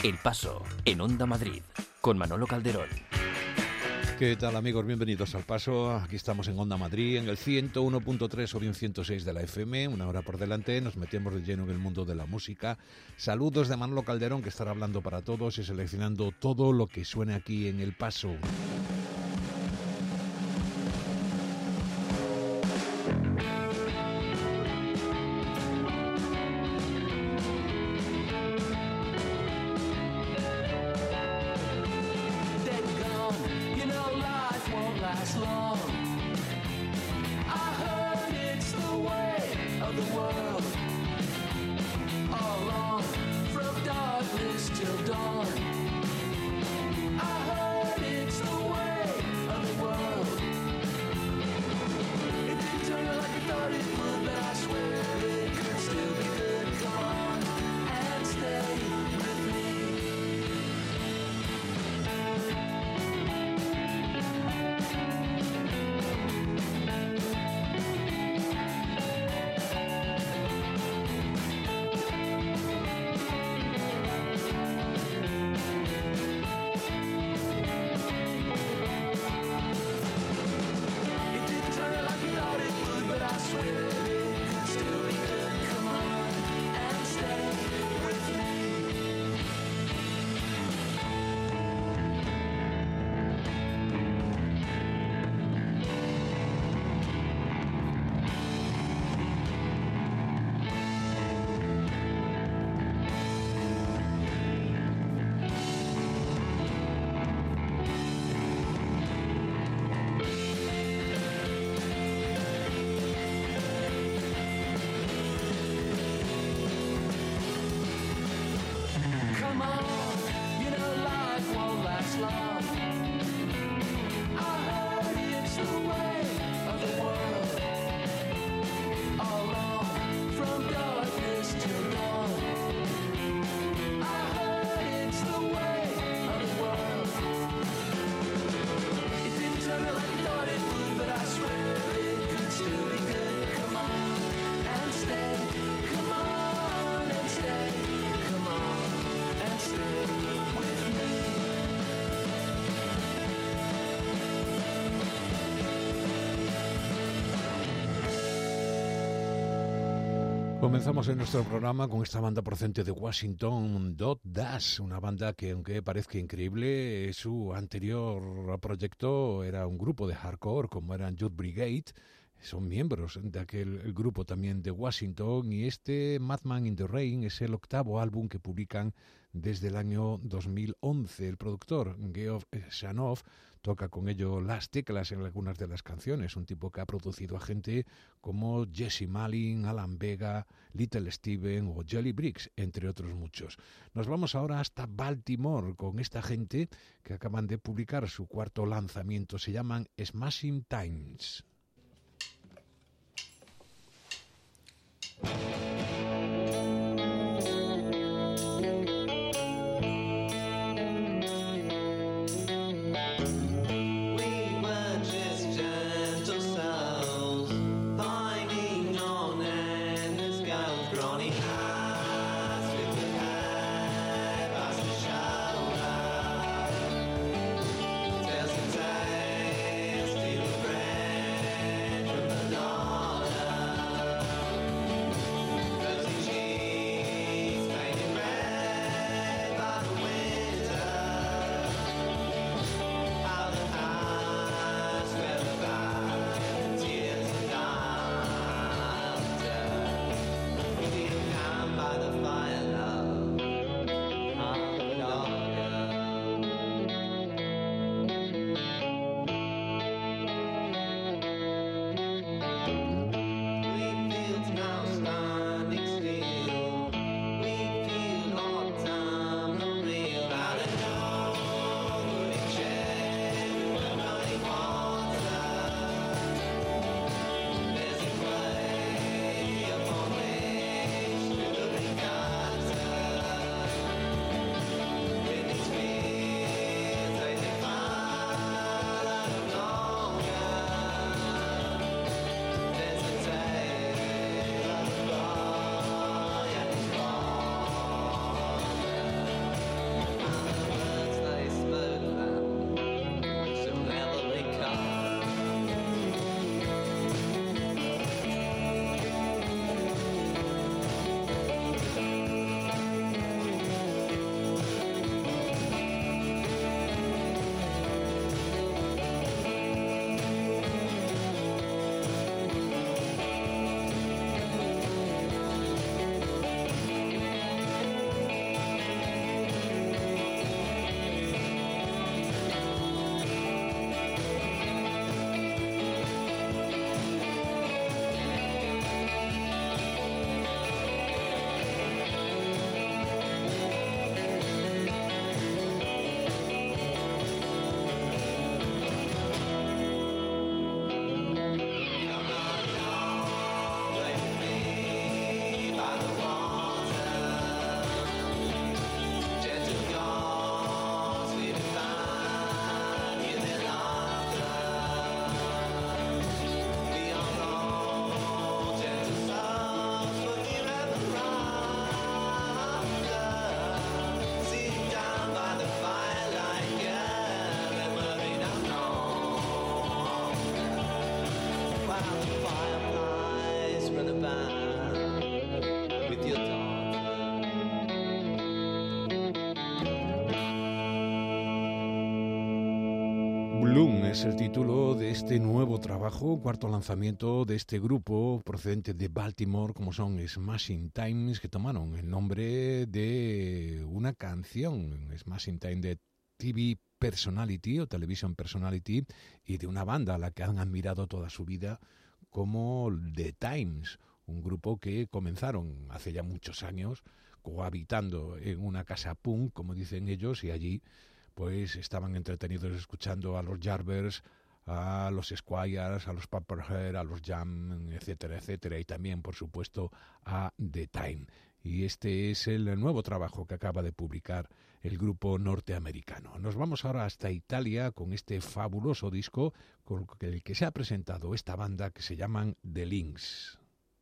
El Paso, en Onda Madrid, con Manolo Calderón. ¿Qué tal, amigos? Bienvenidos al Paso. Aquí estamos en Onda Madrid, en el 101.3 o bien 106 de la FM. Una hora por delante, nos metemos de lleno en el mundo de la música. Saludos de Manolo Calderón, que estará hablando para todos y seleccionando todo lo que suene aquí en El Paso. Comenzamos en nuestro programa con esta banda procedente de Washington, Dot Dash, una banda que, aunque parezca increíble, su anterior proyecto era un grupo de hardcore como eran Youth Brigade. Son miembros de aquel grupo también de Washington, y este Madman in the Rain es el octavo álbum que publican desde el año 2011. El productor Geoff Shanoff toca con ello las teclas en algunas de las canciones, un tipo que ha producido a gente como Jesse Malin, Alan Vega, Little Steven o Jelly Briggs, entre otros muchos. Nos vamos ahora hasta Baltimore con esta gente que acaban de publicar su cuarto lanzamiento. Se llaman Smashing Times. es el título de este nuevo trabajo, cuarto lanzamiento de este grupo procedente de Baltimore, como son Smashing Times, que tomaron el nombre de una canción, Smashing Time, de TV Personality o Television Personality, y de una banda a la que han admirado toda su vida como The Times, un grupo que comenzaron hace ya muchos años cohabitando en una casa punk, como dicen ellos, y allí pues estaban entretenidos escuchando a los Yardbirds, a los Squires, a los Pepperhead, a los Jam, etcétera, etcétera, y también, por supuesto, a The Time. Y este es el nuevo trabajo que acaba de publicar el grupo norteamericano. Nos vamos ahora hasta Italia con este fabuloso disco con el que se ha presentado esta banda que se llaman The Links.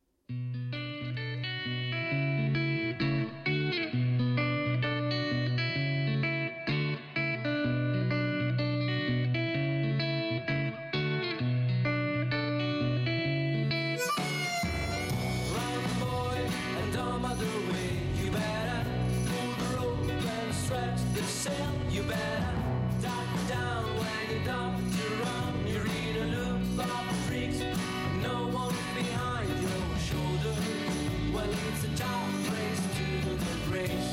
You better duck down when you dump to run. You read a loop of tricks, no one's behind your shoulder. Well, it's a tough race to the race.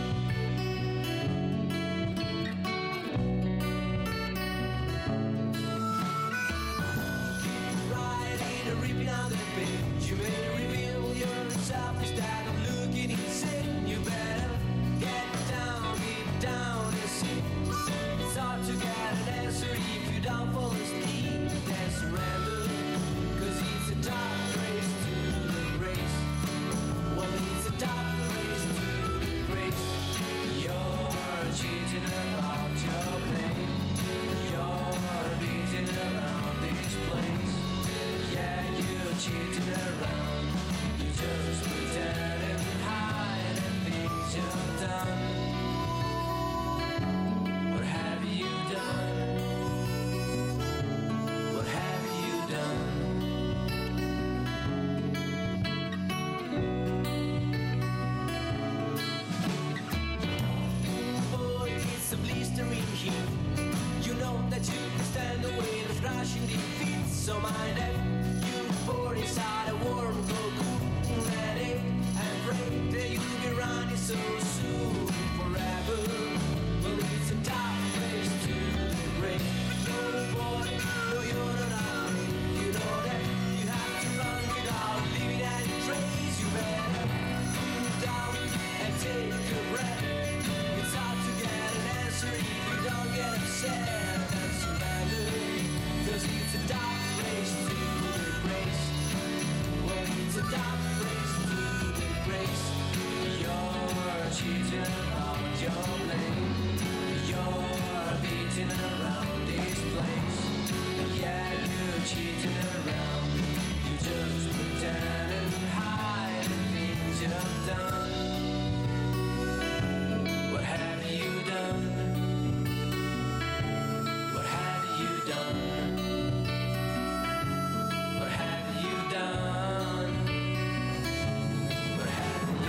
Riding and ripping out the page, you may reveal yourself instead of looking insane. You better get down, deep down. It's hard to get an answer if you don't fall asleep. Then surrender, cause it's a tough race to the race. Well, it's a tough race to the race. You're cheating about your plane. You're beating around this place. Yeah, you're cheating around. You just pretend and hide the things you've done. You know that you can stand the weight of crushing defeat. So mind it, you born inside a warm cocoon, ready and afraid that you'll be running so soon forever. Well, it's a tough place to break. No boy, no, you're not out. You know that you have to run without leaving any trace. You better cool down and take a breath. It's hard to get an answer if you don't get upset. That's surrender, cause it's a dark place to the grace. Well, it's a dark place to the grace. You're cheating about your blame. You're beating around this place. Yeah, you're cheating around. You just pretend and hide the things you've done. What have you done? What have you done? What have you done? What have you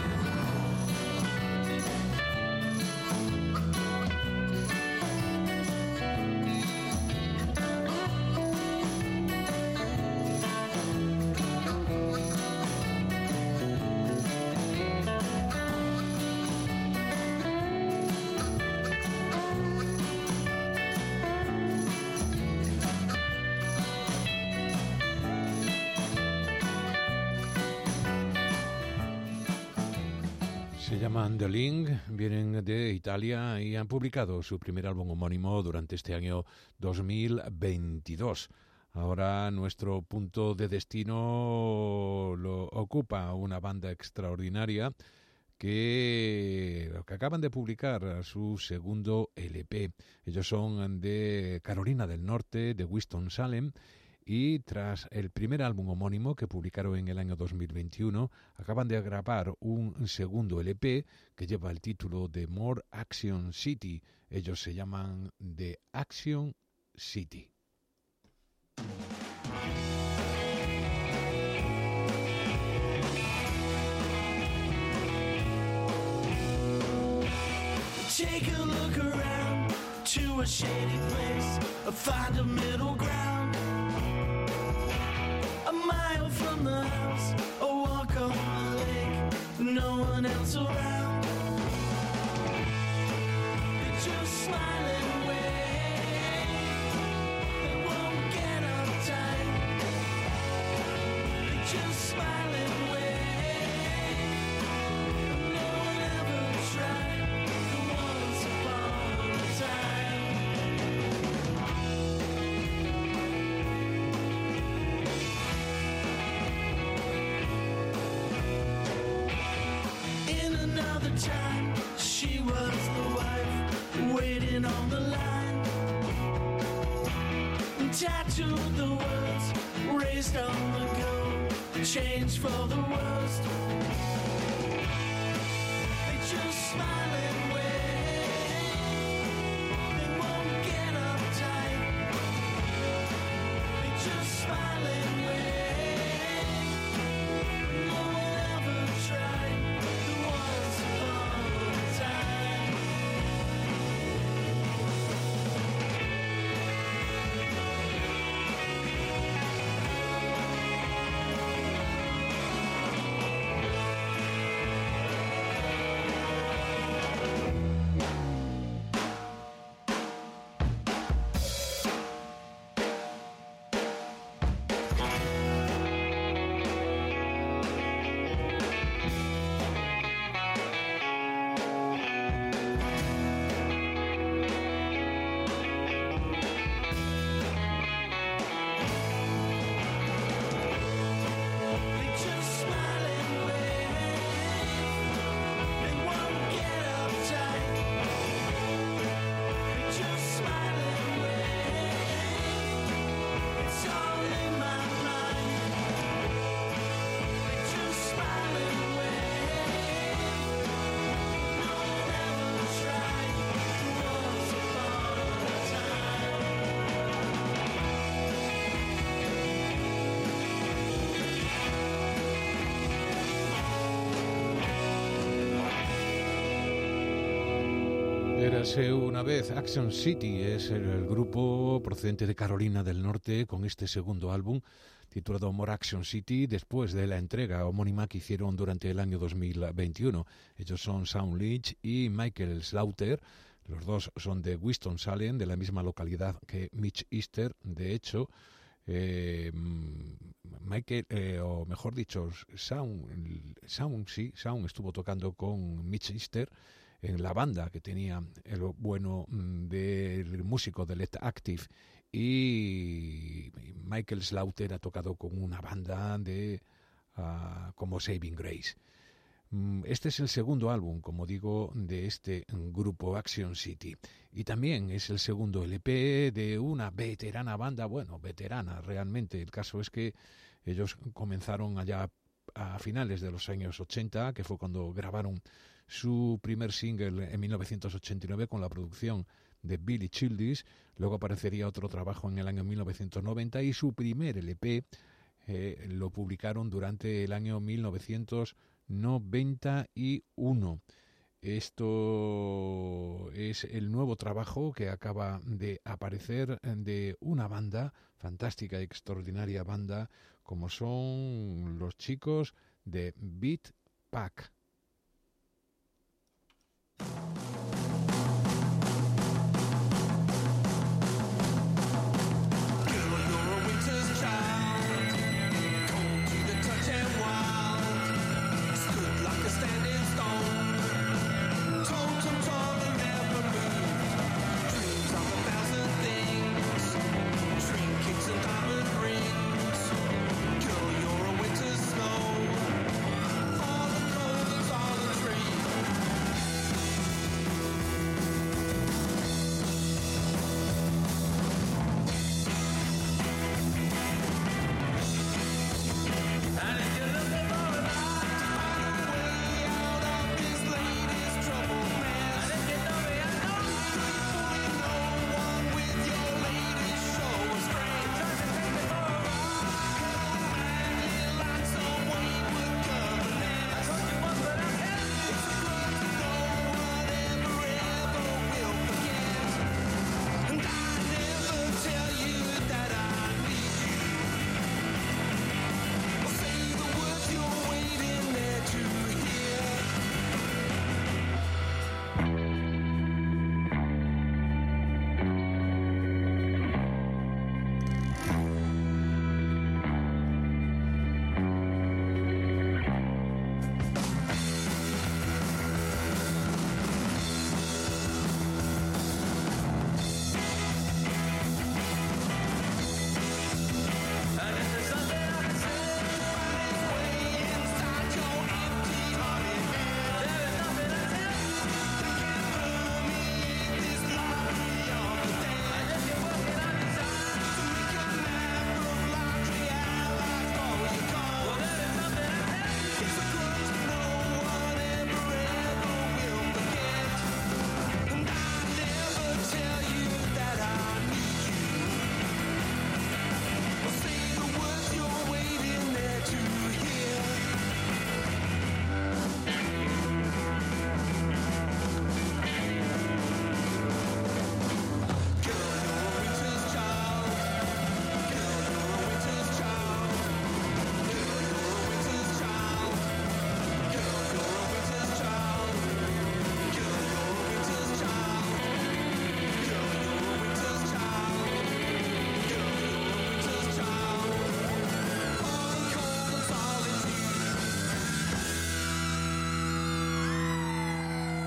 Se llaman The Link, vienen de Italia y han publicado su primer álbum homónimo durante este año 2022. Ahora nuestro punto de destino lo ocupa una banda extraordinaria que acaban de publicar su segundo LP. Ellos son de Carolina del Norte, de Winston-Salem, y tras el primer álbum homónimo que publicaron en el año 2021, acaban de grabar un segundo LP que lleva el título de More Action City. Ellos se llaman The Action City. take a look around? to a shady place, find a middle ground. A mile from the house, a walk on the lake, no one else around. They just smile and wave, they won't get uptight. They just smile and wave, no one ever tried. Once upon a time. In another time, she was the wife waiting on the line. Tattooed the words, raised on the go, changed for the worst. They just smile and wave, they won't get uptight. They just smile and wave, no one ever tried. Once upon a time. They just smile and wave, they won't get uptight. They just smile and wave, it's all in my mind. They just smile and wave, no one ever tried. Once upon a time. Érase una vez. Action City es el grupo procedente de Carolina del Norte con este segundo álbum titulado More Action City, después de la entrega homónima que hicieron durante el año 2021. Ellos son Shaun Leach y Michael Slaughter. Los dos son de Winston-Salem, de la misma localidad que Mitch Easter. De hecho, o mejor dicho, Shaun estuvo tocando con Mitch Easter en la banda que tenía el bueno del músico de Let Active, y Michael Slaughter ha tocado con una banda de como Saving Grace. Este es el segundo álbum, como digo, de este grupo Action City, y también es el segundo LP de una veterana banda, bueno, veterana realmente. El caso es que ellos comenzaron allá a finales de los años 80, que fue cuando grabaron su primer single en 1989 con la producción de Billy Childish. Luego aparecería otro trabajo en el año 1990 y su primer LP lo publicaron durante el año 1991. Esto es el nuevo trabajo que acaba de aparecer de una banda fantástica y extraordinaria banda como son los chicos de Beat Pack.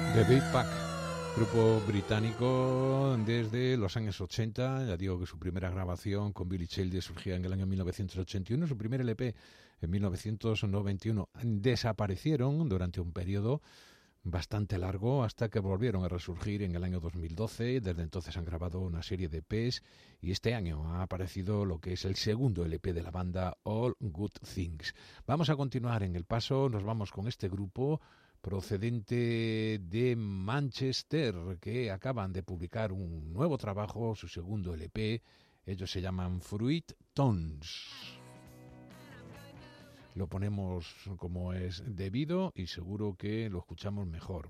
The Big Pack, grupo británico desde los años 80. Ya digo que su primera grabación con Billy Childish surgía en el año 1981, su primer LP en 1991. Desaparecieron durante un periodo bastante largo hasta que volvieron a resurgir en el año 2012. Desde entonces han grabado una serie de EPs y este año ha aparecido lo que es el segundo LP de la banda, All Good Things. Vamos a continuar en el paso, nos vamos con este grupo procedente de Manchester, que acaban de publicar un nuevo trabajo, su segundo LP. Ellos se llaman Fruit Tones. Lo ponemos como es debido y seguro que lo escuchamos mejor.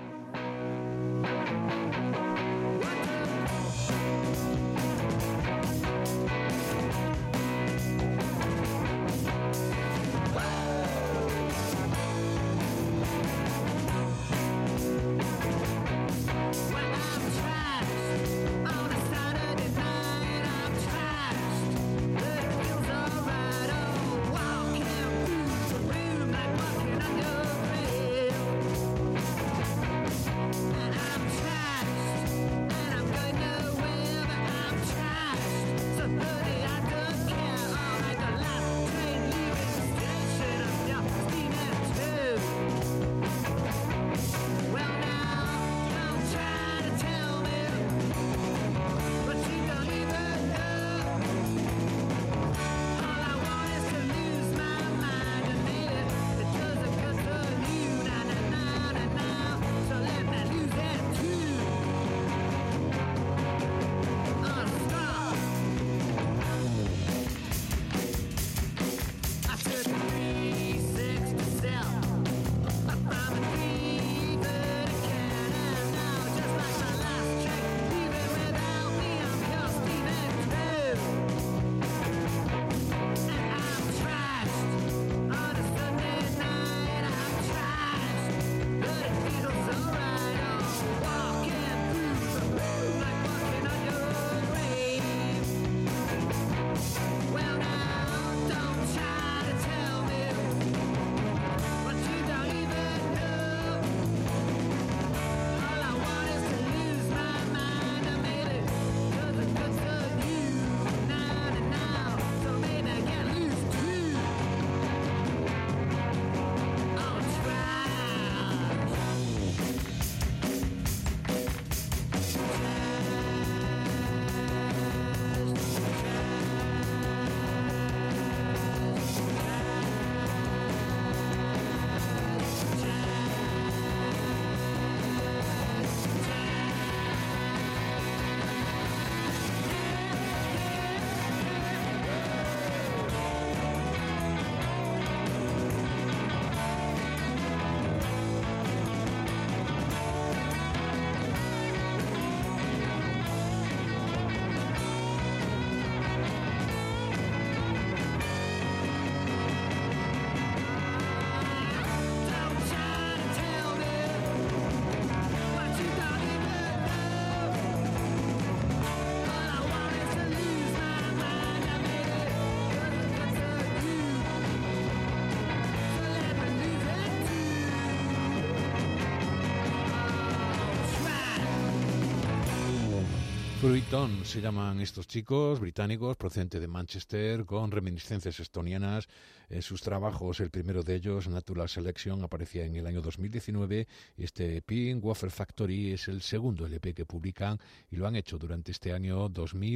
Fruiton se llaman estos chicos británicos procedentes de Manchester con reminiscencias estonianas. Sus trabajos, el primero de ellos, Natural Selection, aparecía en el año 2019 y este Pink Wafer Factory es el segundo LP que publican y lo han hecho durante este año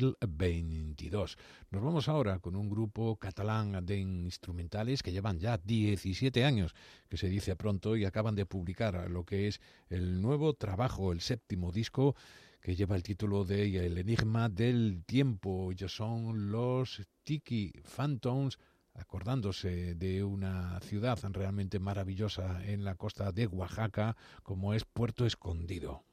2022. Nos vamos ahora con un grupo catalán de instrumentales que llevan ya 17 años, que se dice pronto, y acaban de publicar lo que es el nuevo trabajo, el séptimo disco, que lleva el título de El Enigma del Tiempo. Ellos son los Tiki Phantoms, acordándose de una ciudad realmente maravillosa en la costa de Oaxaca, como es Puerto Escondido.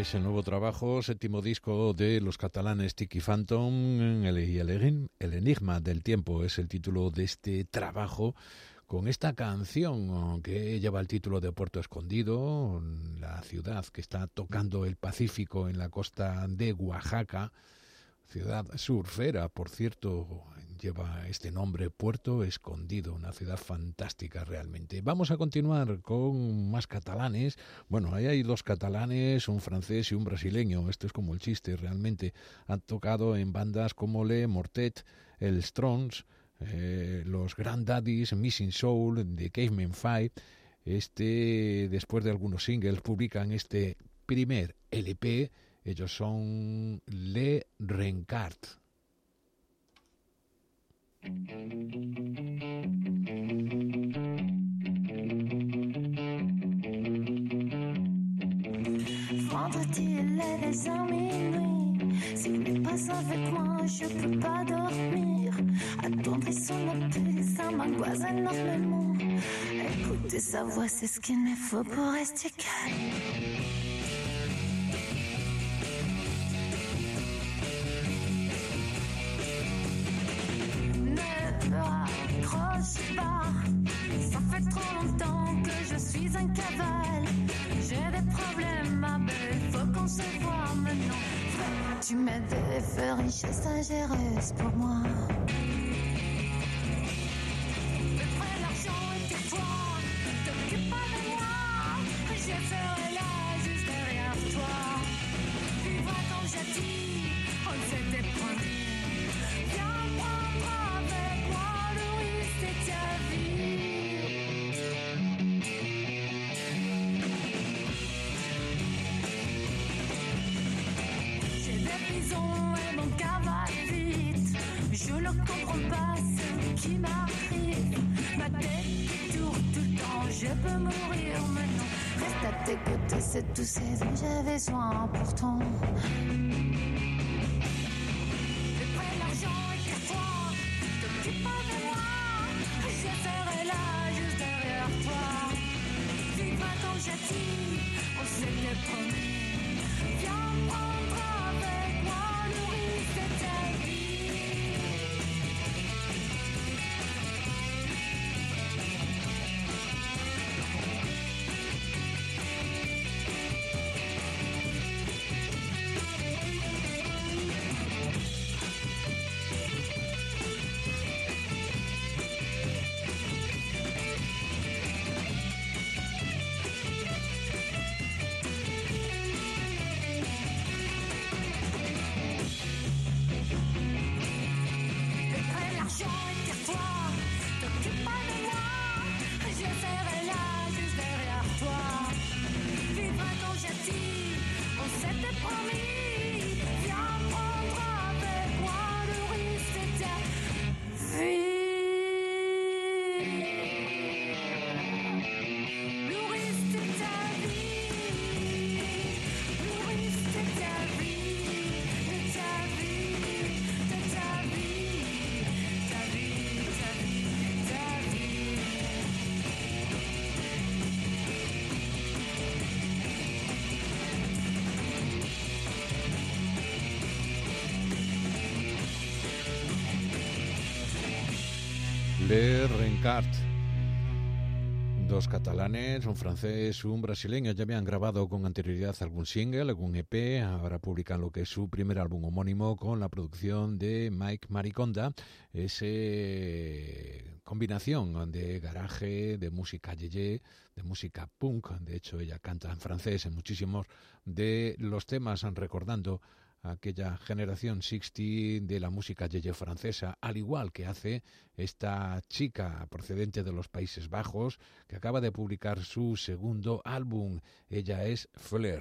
Es el nuevo trabajo, séptimo disco de los catalanes Tiki Phantom y el enigma del tiempo es el título de este trabajo, con esta canción que lleva el título de Puerto Escondido, la ciudad que está tocando el Pacífico en la costa de Oaxaca, ciudad surfera, por cierto, lleva este nombre, Puerto Escondido, una ciudad fantástica realmente. Vamos a continuar con más catalanes. Bueno, ahí hay dos catalanes, un francés y un brasileño. Esto es como el chiste, realmente. Han tocado en bandas como Le Mortet, el Stones, los Grand Daddies, Missing Soul, The Caveman 5. Después de algunos singles, publican este primer LP. Ellos son Le Rencard. Vendredi, il est déjà minuit. S'il n'est pas avec moi, je peux pas dormir. Attendre son appel, ça m'angoisse énormément. Écouter sa voix, c'est ce qu'il me faut pour rester calme. Raccroche pas, ça fait trop longtemps que je suis un cavale. J'ai des problèmes, ma belle, faut qu'on se voit maintenant. Tu m'aides à faire une chasse dangereuse pour moi. Mais prends l'argent et tais-toi, t'occupe pas de moi. Je serai là, juste derrière toi. Vivra comme j'ai dit, on s'était promis. Viens prendre avec moi le risque de ta vie. J'ai des prisons et mon cavale vite. Je ne comprends pas ce qui m'arrive. Ma tête qui tourne tout le temps, je peux mourir maintenant. Reste à tes côtés, c'est tout ce dont j'ai besoin pourtant. On s'était promis. Viens prendre avec moi le risque de ta vie. Le Rencard. Dos catalanes, un francés, un brasileño. Ya habían grabado con anterioridad algún single, algún EP. Ahora publican lo que es su primer álbum homónimo con la producción de Mike Mariconda. Combinación de garaje, de música yeye, de música punk. De hecho, ella canta en francés en muchísimos de los temas, recordando aquella generación 60 de la música yeye francesa, al igual que hace esta chica procedente de los Países Bajos, que acaba de publicar su segundo álbum. Ella es Fleur.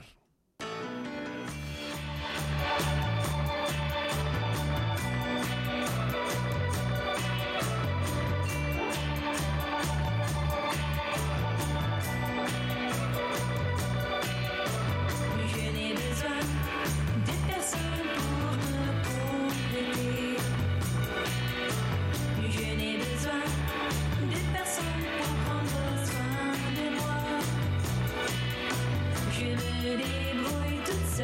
Je me débrouille toute seule.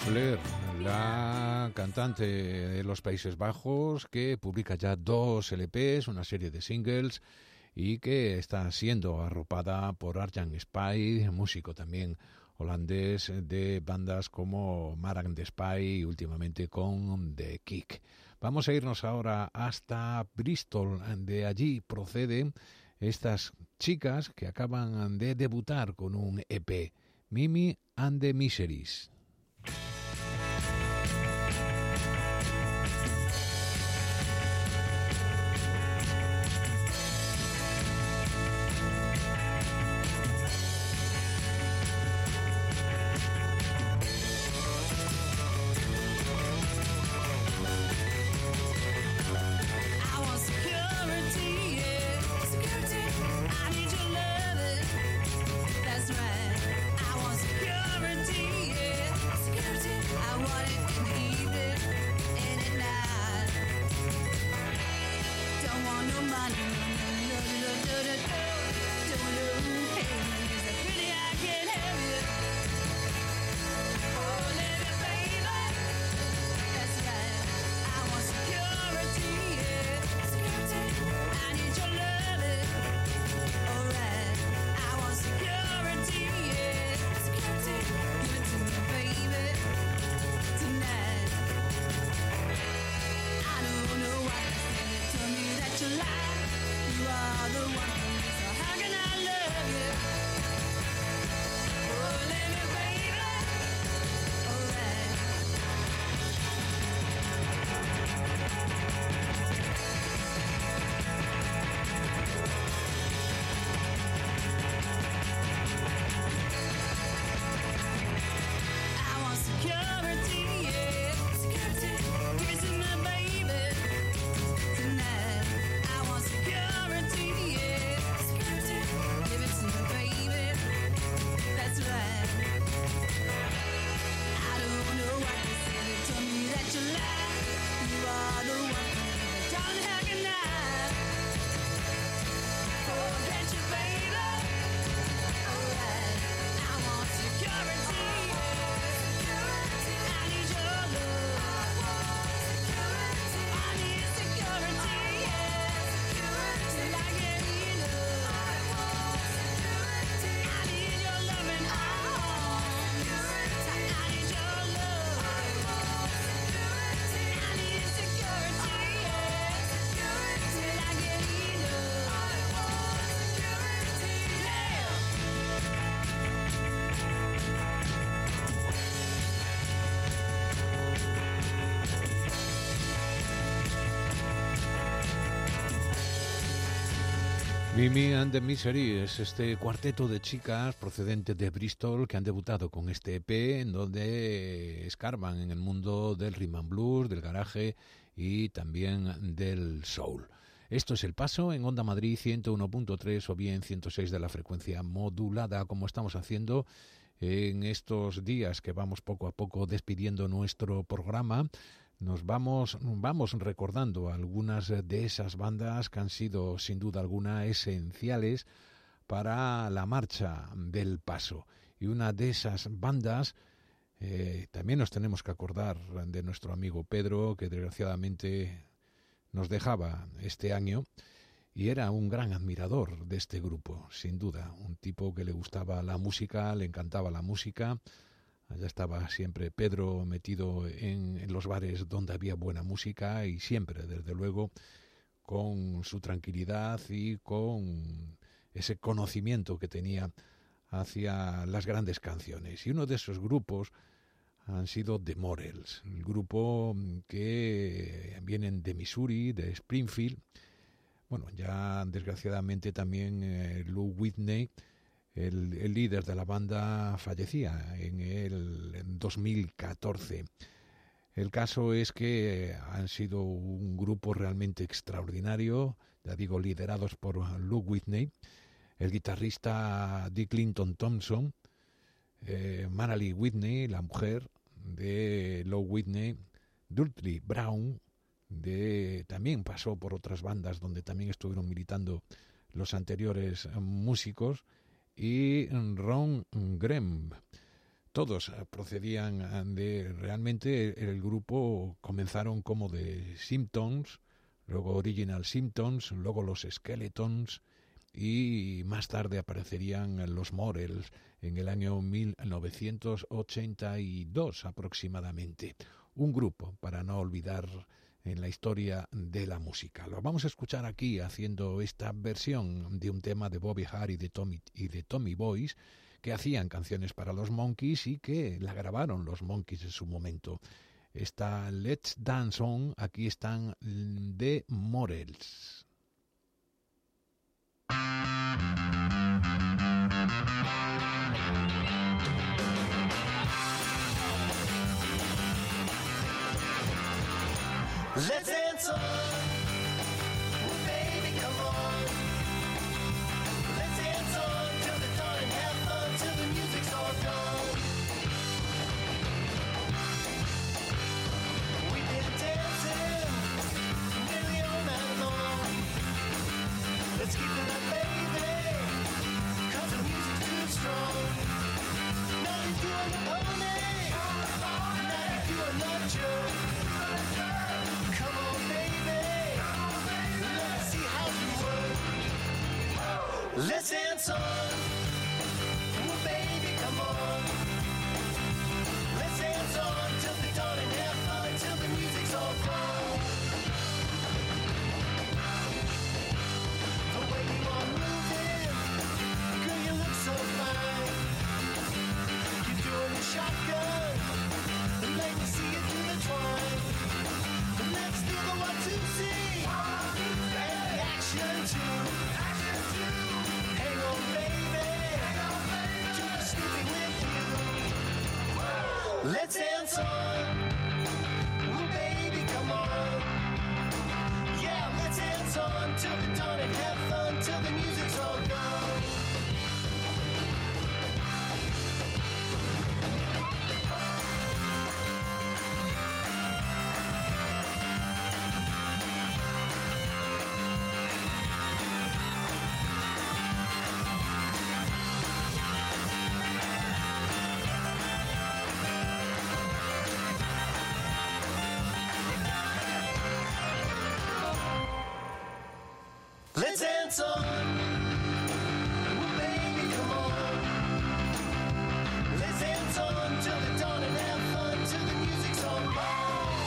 Fleur, la cantante de los Países Bajos, que publica ya 2 LPs, una serie de singles, y que está siendo arropada por Arjan Spy, músico también holandés de bandas como Marang de Spy y últimamente con The Kick. Vamos a irnos ahora hasta Bristol. De allí proceden estas chicas que acaban de debutar con un EP, Mimi and the Miseries. Mimi and the Misery es este cuarteto de chicas procedentes de Bristol que han debutado con este EP en donde escarban en el mundo del rhythm and blues, del garaje y también del soul. Esto es El Paso en Onda Madrid 101.3 o bien 106 de la frecuencia modulada, como estamos haciendo en estos días que vamos poco a poco despidiendo nuestro programa. Nos vamos recordando algunas de esas bandas que han sido sin duda alguna esenciales para la marcha del Paso. Y una de esas bandas, también nos tenemos que acordar de nuestro amigo Pedro, que desgraciadamente nos dejaba este año, y era un gran admirador de este grupo, sin duda. Un tipo que le gustaba la música, le encantaba la música. Allá estaba siempre Pedro metido en los bares donde había buena música y siempre, desde luego, con su tranquilidad y con ese conocimiento que tenía hacia las grandes canciones. Y uno de esos grupos han sido The Morels, el grupo que vienen de Missouri, de Springfield. Bueno, ya desgraciadamente también Lou Whitney, el líder de la banda, fallecía en 2014. El caso es que han sido un grupo realmente extraordinario, ya digo, liderados por Lou Whitney, el guitarrista Dick Clinton Thompson, Marilee Whitney, la mujer de Lou Whitney, Dudley Brown, también pasó por otras bandas donde también estuvieron militando los anteriores músicos, y Ron Graham. Todos procedían de... Realmente el grupo comenzaron como de Symptoms, luego Original Symptoms, luego los Skeletons y más tarde aparecerían los Morels en el año 1982 aproximadamente. Un grupo para no olvidar en la historia de la música. Lo vamos a escuchar aquí haciendo esta versión de un tema de Bobby Hart y de Tommy Boyce, que hacían canciones para los Monkees y que la grabaron los Monkees en su momento. Esta Let's Dance On, aquí están The Morels. Let's dance on, well, baby, come on. Let's dance on till the dawn and have fun till the music's all gone. We've been dancing nearly all night long. Let's keep it up, baby, 'cause the music's too strong. Now you're doing the pony, now you're doing the jerk. Let's dance on, well, baby, come on. Let's dance on till the dawn and have fun till the music's all gone. The way you are moving, girl, you look so fine. You're doing the shotgun, let me see you through the twine. Let's do the 1-2-3 and the action too. Let's dance on, well, baby, come on. Yeah, let's dance on till the dawn and have fun till the music's all gone. Let's dance on, well, baby, come on. Let's dance on till the dawn and have fun till the music's all gone.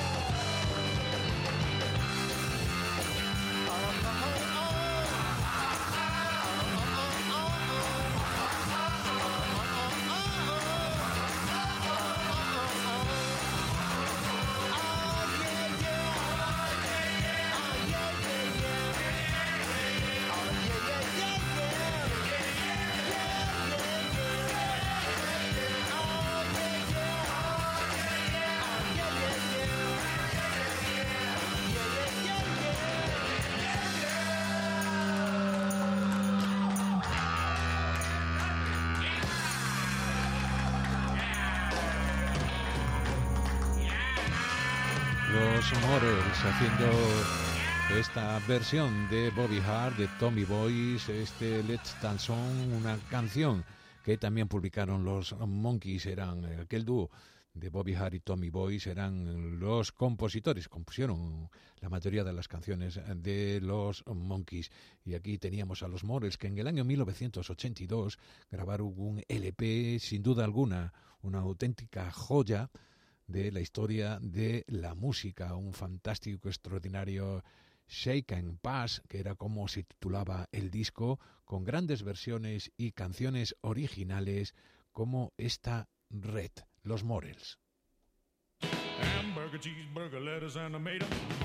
Los Morels haciendo esta versión de Bobby Hart, de Tommy Boyce, este Let's Dance On, una canción que también publicaron los Monkees. Eran aquel dúo de Bobby Hart y Tommy Boyce, eran los compositores, compusieron la mayoría de las canciones de los Monkees. Y aquí teníamos a los Morels, que en el año 1982 grabaron un LP, sin duda alguna, una auténtica joya de la historia de la música, un fantástico, extraordinario Shake and Pass, que era como se titulaba el disco, con grandes versiones y canciones originales como esta Red, los Morels. Hamburger, cheeseburger, lettuce, and tomato.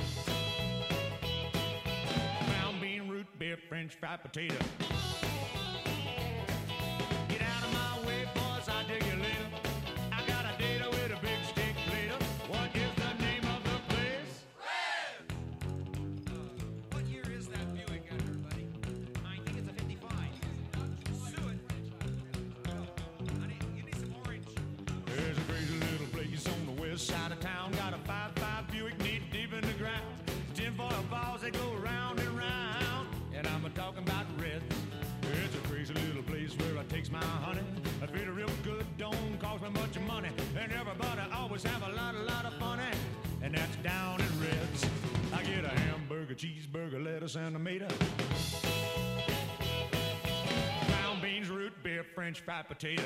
Brown bean, root beer, French fried potato. Get out of my way, boys, I'll dig you later. I got a data with a big steak plater. What is the name of the place? Red! What year is that Buick got here, buddy? I think it's a 55. Suet. Honey, give me some orange. There's a crazy little place on the west side of town. Got a 5.5 Buick knee deep in the ground. 10-foil balls that go round and round. And I'm talking about Red. It's a crazy little place where I take makes my honey. I feel real good, don't cost me much money. And everybody always have a lot of fun. And that's down in Reds. I get a hamburger, cheeseburger, lettuce, and tomato. Brown beans, root beer, French fried potato.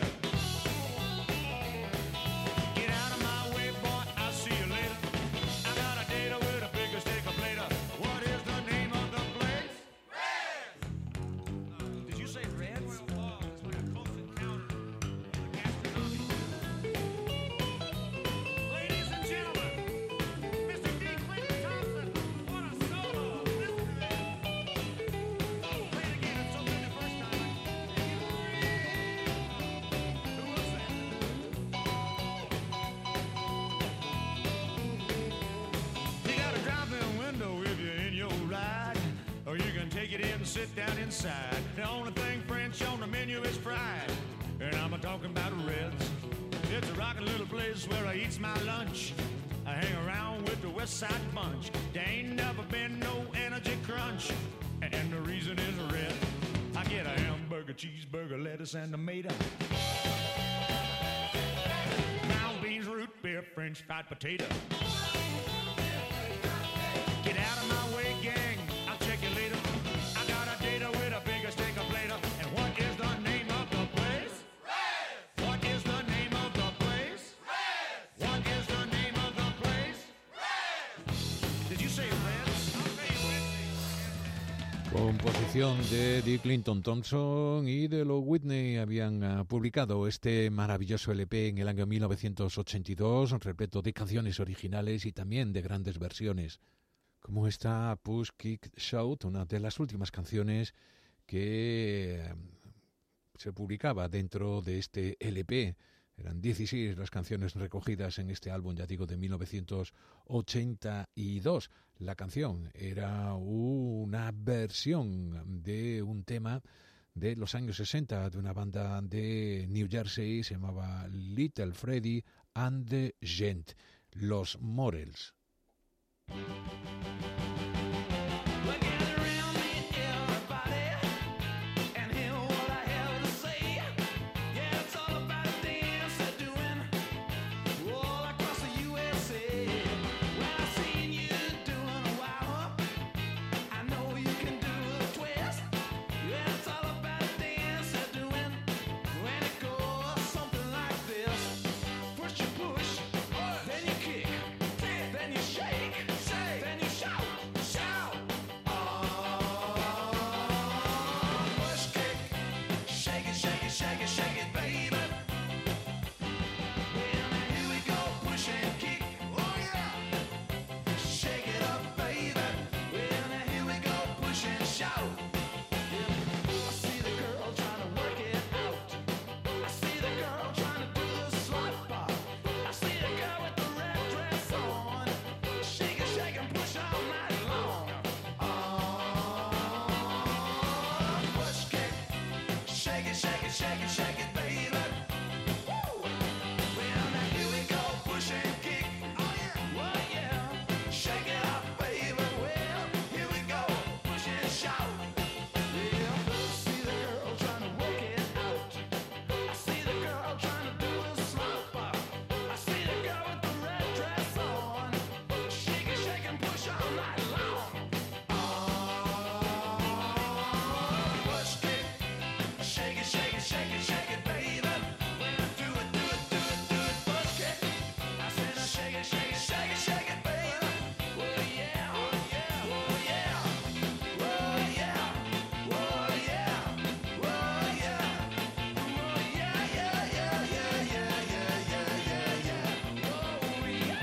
Get out of my way, boy, I'll see you later. I got a date with a bigger steak of later. What is the name of the place? Reds! Did you say Reds? It's like a close encounter of the gastronomy. Ladies and gentlemen, Mr. D. Clinton Thompson, what a solo! Listen to that. Play it again, it's so good the first time. Who was that? You got a drop-down window if you're in your ride, or you can take it in and sit down inside. The only thing French on the menu is fried, and I'm talking about Reds. It's a rockin' little place where I eats my lunch. I hang around with the West Side Bunch. There ain't never been no energy crunch, and the reason is red. I get a hamburger, cheeseburger, lettuce, and tomato. Brown beans, root beer, French fried potato. Get out of my way, gang, I'll check you later. I got a data with a bigger steak of later. And what is the name of the place? Reds! What is the name of the place? Reds! What is the name of the place? Reds! Did you say Reds? I'll pay you Wednesday. Composición de Dick Clinton Thompson y de los Whitney habían publicado este maravilloso LP en el año 1982, repleto de canciones originales y también de grandes versiones, como esta Push Kick Shout, una de las últimas canciones que se publicaba dentro de este LP. Eran 16 las canciones recogidas en este álbum, ya digo, de 1982. La canción era una versión de un tema de los años 60 de una banda de New Jersey, se llamaba Little Freddie and the Gent, Los Morels. Well, gather around me, everybody, and hear what I have to say. Yeah, it's all about a dance they're doing all across the USA. Well, I've seen you doing a wow up. I know you can do a twist. Yeah, it's all about a dance they're doing when it goes something like this. First you push, then you kick, then you shake, then you shout. Push, kick, shake it, shake it, shake it, shake it, baby. Well, now here we go, push and kick. Oh yeah, shake it up, baby. Well, now here we go, push and shout. I see the girl trying to work it out. I see the girl trying to do the slot pop. I see the girl with the red dress on. Shake and push all night long. Push, kick, shake it, shake it, shake it, shake it, baby. Woo! Well, now here we go, push and kick. Oh yeah, well yeah, shake it up, baby. Well, here we go, push and shout. Yeah, I see the girl trying to work it out. I see the girl trying to do a slot pop. I see the girl with the red dress on. Shake and push all night long. Push, kick, shake it, shake it, shake it, shake it, baby. Well, do it, do it, do it, do it, push, kick. I said, shake it, shake it, shake it, shake it, baby. Well, yeah, oh yeah, oh yeah, oh yeah, oh yeah, oh yeah, oh yeah, yeah, yeah, yeah, yeah, yeah, yeah, yeah, yeah, oh yeah.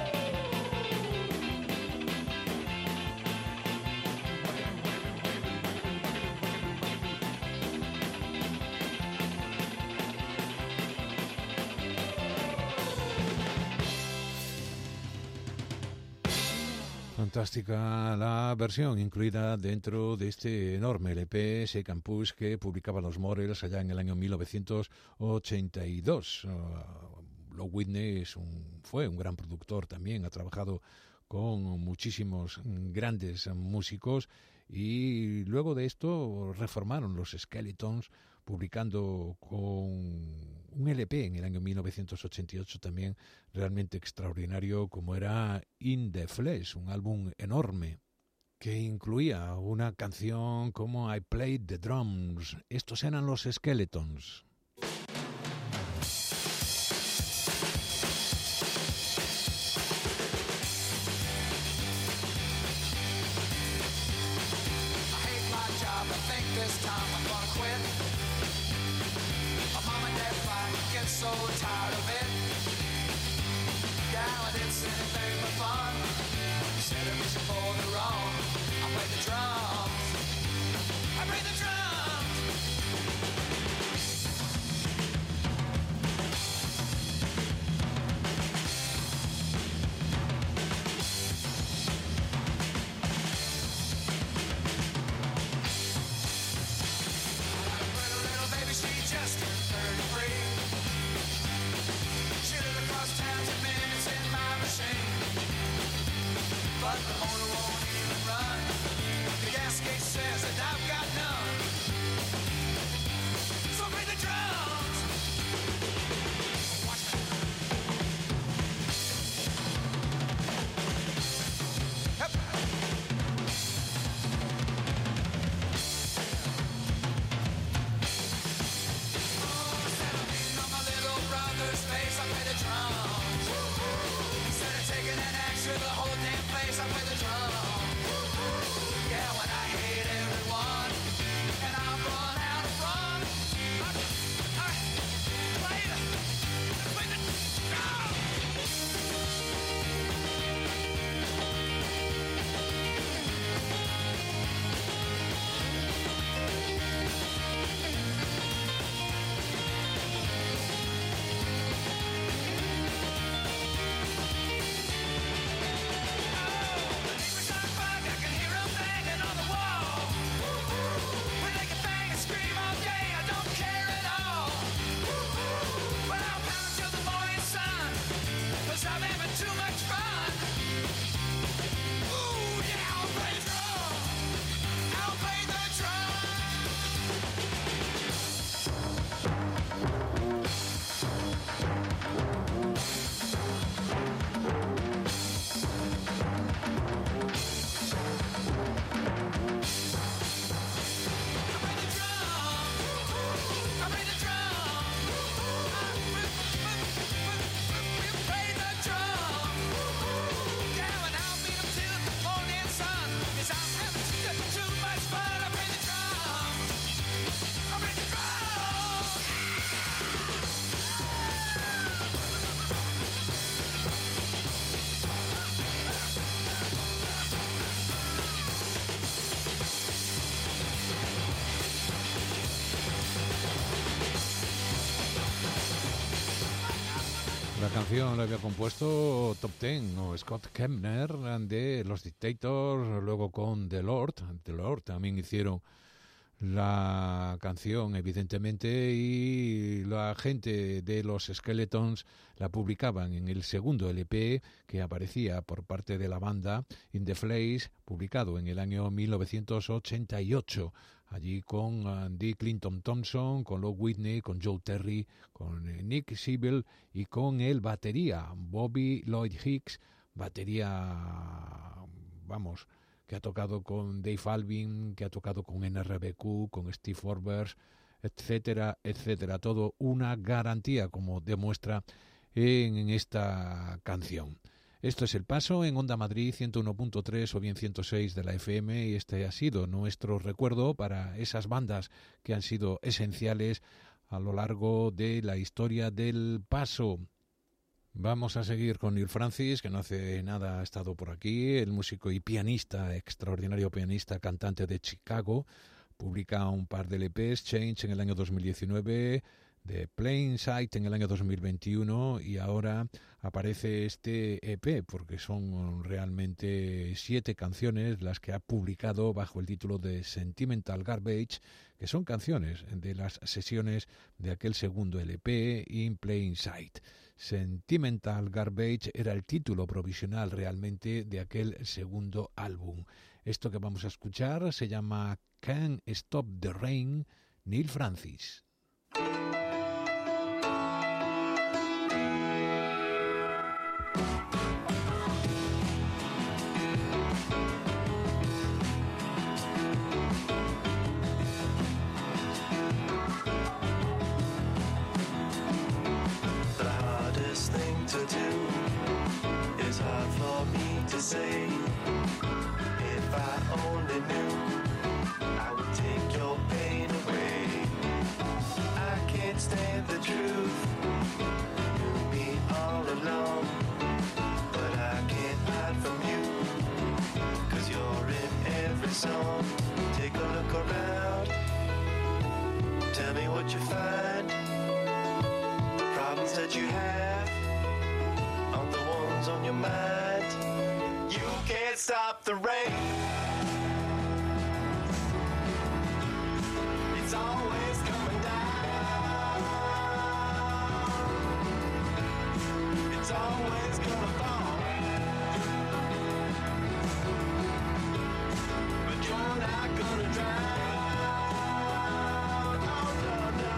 Fantástica la versión incluida dentro de este enorme LP Shake and Push que publicaba Los Morels allá en el año 1982. Lo Whitney fue un gran productor también, ha trabajado con muchísimos grandes músicos y luego de esto reformaron los Skeletons publicando con un LP en el año 1988 también realmente extraordinario, como era In the Flesh, un álbum enorme que incluía una canción como I Played the Drums. Estos eran los Skeletons. This time I'm gonna quit. My mom and dad fight, get so tired of it. Yeah, it's anything but fun. Instead of reaching for the wrong, I play the drums. I play the drums. Just turned 33. She lived across town 10 minutes in my machine. But the motor won't even run. The gas gauge says that I've got none. So play the drums. Watch me. Yep. Face, I play the drums. Instead of taking an axe to the whole damn place, I play the drums. Yeah, when I hate everyone and I run out of fun, I play the drums. I'm having too much fun. Ooh, yeah, I'll play the drum. I'll play the La canción la había compuesto Top Ten o Scott Kempner de Los Dictators, luego con The Lord también hicieron la canción evidentemente, y la gente de los Skeletons la publicaban en el segundo LP que aparecía por parte de la banda, In the Flesh, publicado en el año 1988, allí con Dee Clinton Thompson, con Lou Whitney, con Joe Terry, con Nick Siebel y con el batería Bobby Lloyd Hicks, batería, vamos, que ha tocado con Dave Alvin, que ha tocado con NRBQ, con Steve Forbes, etcétera, etcétera. Todo una garantía, como demuestra en esta canción. Esto es El Paso en Onda Madrid 101.3 o bien 106 de la FM, y este ha sido nuestro recuerdo para esas bandas que han sido esenciales a lo largo de la historia del Paso. Vamos a seguir con Neil Francis, que no hace nada ha estado por aquí, el músico y pianista, extraordinario pianista, cantante de Chicago. Publica un par de LPs, Change en el año 2019, The Plain Sight en el año 2021, y ahora aparece este EP, porque son realmente 7 canciones las que ha publicado bajo el título de Sentimental Garbage, que son canciones de las sesiones de aquel segundo LP, In Plain Sight. Sentimental Garbage era el título provisional realmente de aquel segundo álbum. Esto que vamos a escuchar se llama Can't Stop the Rain, Neil Francis. The hardest thing to do is hard for me to say. If I only knew, I would take your pain away. I can't stand the truth. You knew me all along, but I can't hide from you, 'cause you're in every song. Take a look around, tell me what you find. The problems that you have are the ones on your mind. You can't stop the rain. It's always coming down. It's always gonna fall. But you're not gonna drown. Oh, no, no.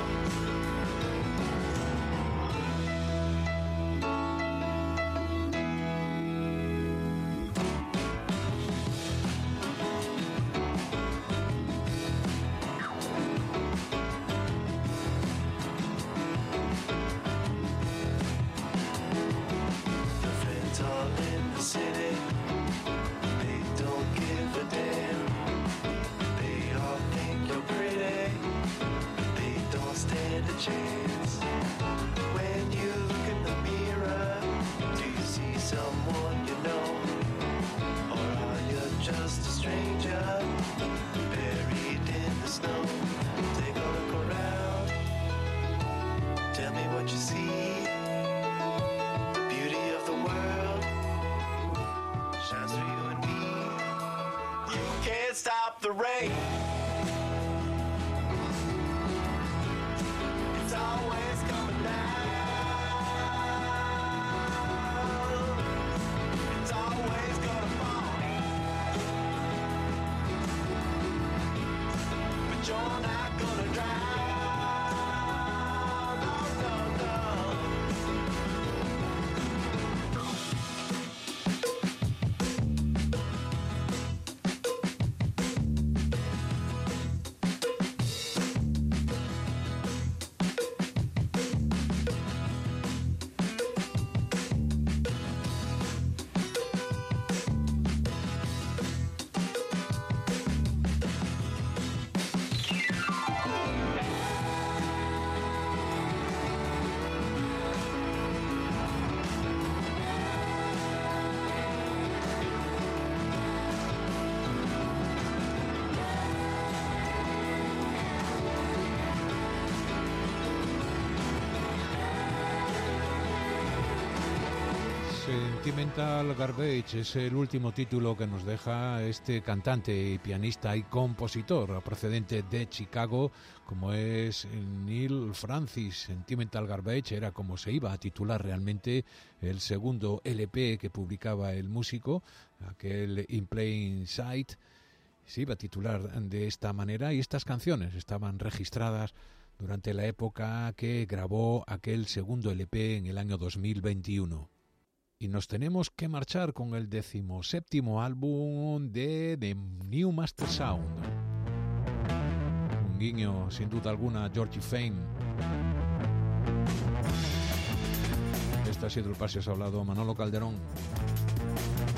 Your friends all in the city, they don't give a damn. They all think you're pretty, they don't stand a chance. When you look in the mirror, do you see someone you know? Or are you just a stranger, buried in the snow? Take a look around, tell me what you see. The beauty of the world shines through you and me. You can't stop the rain. It's always coming down. It's always gonna fall. But you're not gonna drown. No, no, no. Sentimental Garbage es el último título que nos deja este cantante y pianista y compositor procedente de Chicago, como es Neil Francis. Sentimental Garbage era como se iba a titular realmente el segundo LP que publicaba el músico, aquel In Plain Sight. Se iba a titular de esta manera y estas canciones estaban registradas durante la época que grabó aquel segundo LP en el año 2021. Y nos tenemos que marchar con el 17º álbum de The New Master Sound. Un guiño, sin duda alguna, a Georgie Fame. Este ha sido el Pasios Hablado, Manolo Calderón.